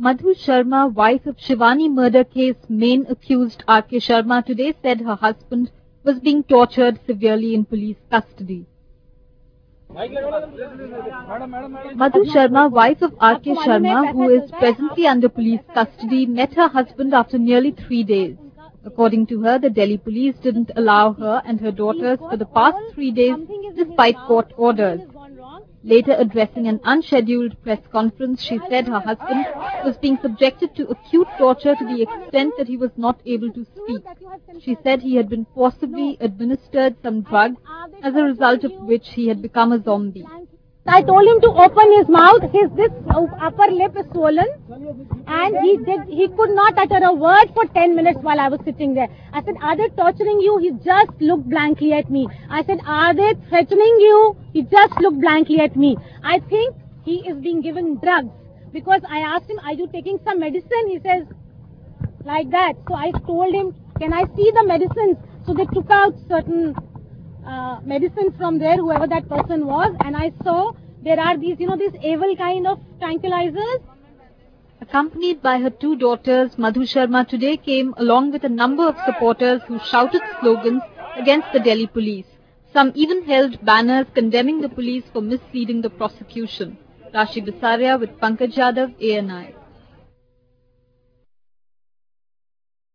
Madhu Sharma, wife of Shivani murder case main accused R.K. Sharma, today said her husband was being tortured severely in police custody. Madhu Sharma, wife of R.K. Sharma, who is presently under police custody, met her husband after nearly 3 days. According to her, the Delhi police didn't allow her and her daughters for the past 3 days despite court orders. Later addressing an unscheduled press conference, she said her husband was being subjected to acute torture to the extent that he was not able to speak. She said he had been forcibly administered some drug, as a result of which he had become a zombie. I told him to open his mouth. This upper lip is swollen, and he could not utter a word for 10 minutes while I was sitting there. I said, "Are they torturing you?" He just looked blankly at me. I said, "Are they threatening you?" He just looked blankly at me. I think he is being given drugs, because I asked him, "Are you taking some medicine?" He says, like that. So I told him, "Can I see the medicines?" So they took out certain medicine from there, whoever that person was, and I saw there are these, these evil kind of tranquilizers. Accompanied by her 2 daughters, Madhu Sharma today came along with a number of supporters who shouted slogans against the Delhi police. Some even held banners condemning the police for misleading the prosecution. Rashi Bisaria with Pankaj Yadav, ANI.